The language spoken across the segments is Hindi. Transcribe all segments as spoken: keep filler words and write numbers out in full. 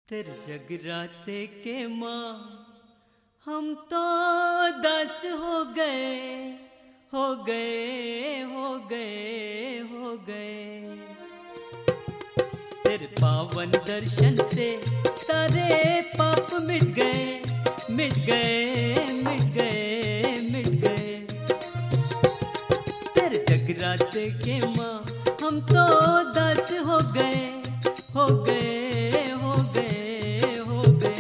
तेरे जगराते के माँ हम तो दस हो गए हो गए हो गए हो गए। तेरे पावन दर्शन से सारे पाप मिट गए मिट गए मिट गए मिट गए। तेरे जगराते के माँ हम तो दस हो गए हो गए हो गए हो गए।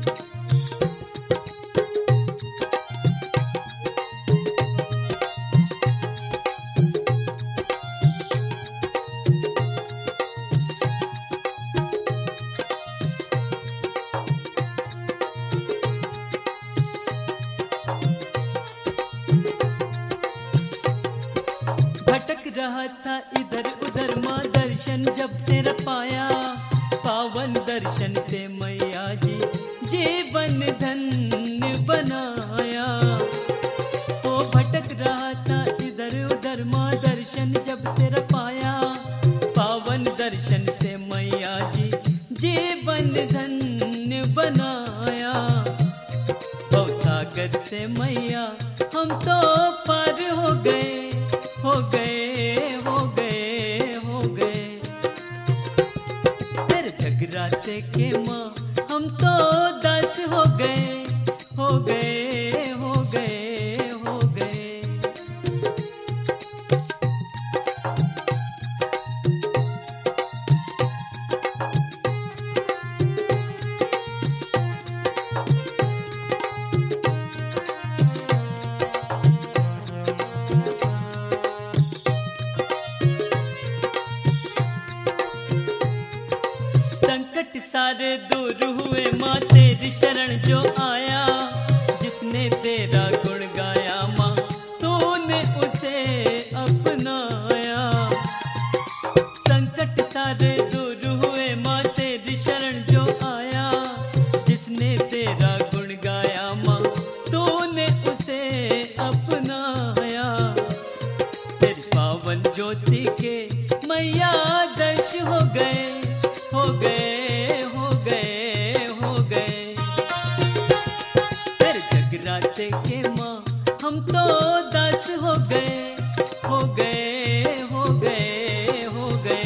भटक रहा था इधर उधर माँ दर्शन जब तेरा पाया, पावन दर्शन से मैया जी जीवन धन्य बनाया। ओ भटक रहा था इधर उधर माँ दर्शन जब तेरा पाया, पावन दर्शन से मैया जी जीवन धन्य बनाया। भवसागर से मैया हम तो पार हो गए हो गए हो गए हो गए। तेरे जगराते के माँ हम तो दस हो गए हो गए हो गए हो गए। संकट सारे दूर हुए माँ तेरी शरण जो आया, जिसने तेरा गुण गाया माँ तूने उसे अपनाया। संकट सारे दूर हुए माँ तेरी शरण जो आया, जिसने तेरा गुण गाया माँ तूने उसे अपनाया। तेरी पावन ज्योति के मैया दर्श हो गए हो गए हो गए हो गए। तेरे जगराते के माँ हम तो दस हो गए हो गए हो गए हो गए।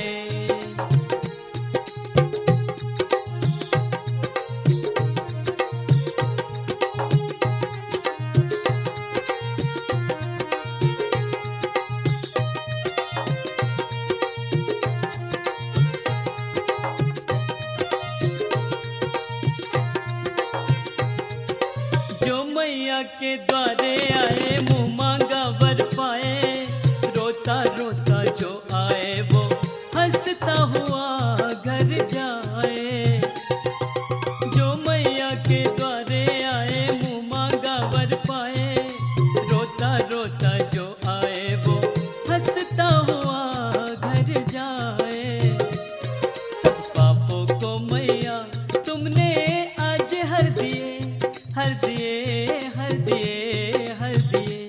जो मैया के द्वारे आए मुँह मांगा वर पाए, रोता रोता जो आए वो हंसता हुआ घर जाए। जो मैया के द्वारे आए मुँह मांगा वर पाए, रोता रोता जो आए वो हंसता हुआ घर जाए। सब पापों को मैया तुमने आज हर दिए हर दिए हर दिए हर दिए।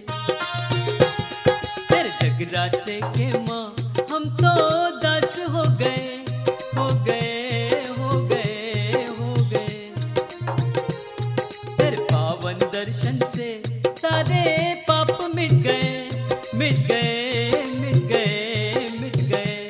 तेरे जगराते के माँ हम तो दस हो गए हो गए हो गए हो गए। तेरे पावन दर्शन से सारे पाप मिट गए मिट गए मिट गए मिट गए।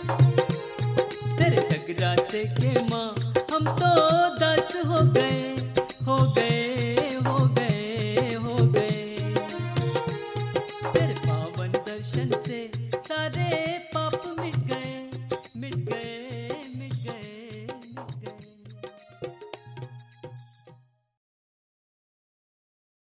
तेरे जगराते के माँ हम तो दस हो गए हो गए हो गए हो गए। तेरे पावन दर्शन से सारे